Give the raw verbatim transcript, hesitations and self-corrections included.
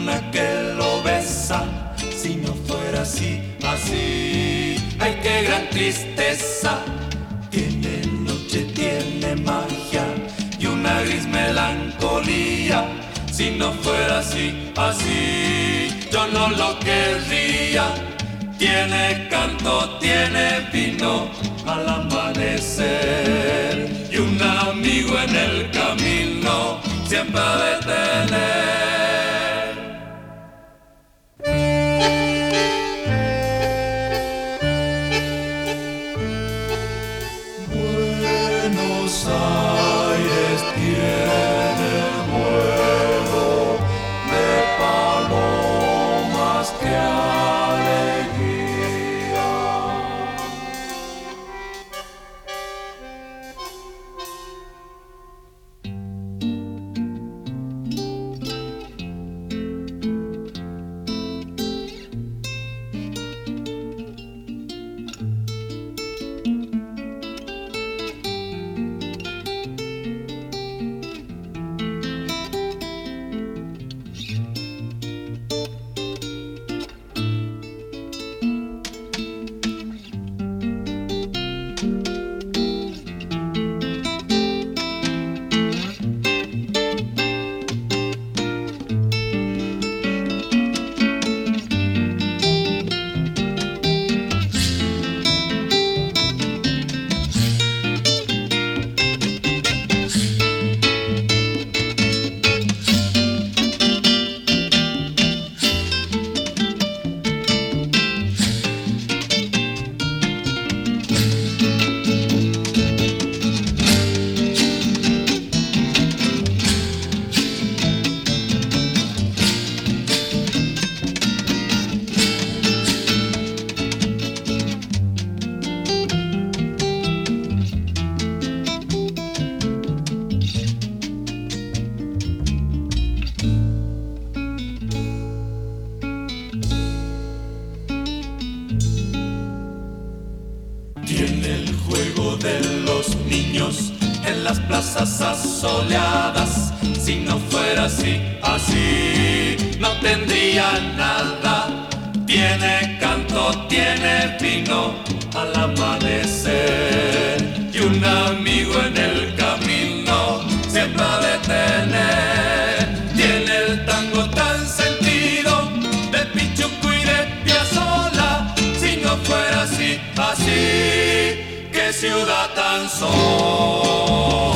una que lo besa. Si no fuera así, así, ay, qué gran tristeza. Tiene noche, tiene magia y una gris melancolía. Si no fuera así, así, yo no lo querría. Tiene canto, tiene vino al amanecer y un amigo en el camino siempre ha de tener. Buenos Aires tiene el vuelo de palomas que alegría. Tiene el juego de los niños en las plazas asoleadas. Si no fuera así, así, no tendría nada. Tiene canto, tiene vino al amanecer y un amigo en el camino siempre ha de tener. Tiene el tango tan sentido de Pichuco y de Piazzolla. Si no fuera así, así, qué ciudad tan sola.